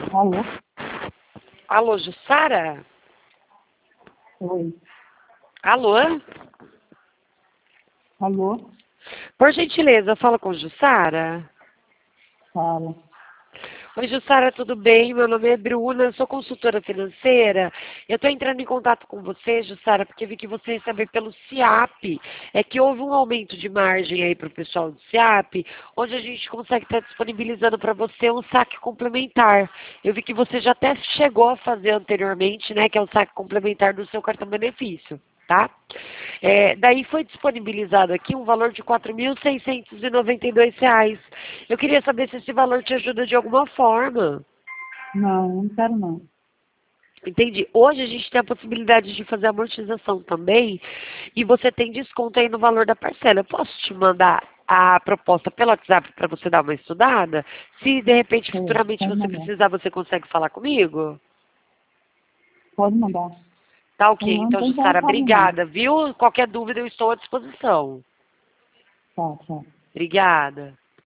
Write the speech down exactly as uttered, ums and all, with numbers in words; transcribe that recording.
Alô? Alô, Jussara? Oi. Alô? Alô? Por gentileza, fala com Jussara. Fala. Oi, Jussara, tudo bem? Meu nome é Bruna, eu sou consultora financeira. Eu estou entrando em contato com você, Jussara, porque vi que você recebeu pelo SIAP. É que houve um aumento de margem aí para o pessoal do SIAP, onde a gente consegue estar disponibilizando para você um saque complementar. Eu vi que você já até chegou a fazer anteriormente, né, que é o saque complementar do seu cartão benefício. Tá? É, daí foi disponibilizado aqui um valor de quatro mil seiscentos e noventa e dois reais. Eu queria saber se esse valor te ajuda de alguma forma. Não, não quero não. Entendi. Hoje a gente tem a possibilidade de fazer amortização também e você tem desconto aí no valor da parcela. Eu posso te mandar a proposta pelo WhatsApp para você dar uma estudada? Se de repente Pode, futuramente pode você mandar. precisar, você consegue falar comigo? Pode mandar. Tá ok. Eu não Então, estou Jussara, interessado não. obrigada, viu? Qualquer dúvida eu estou à disposição. Tá, tchau. Obrigada.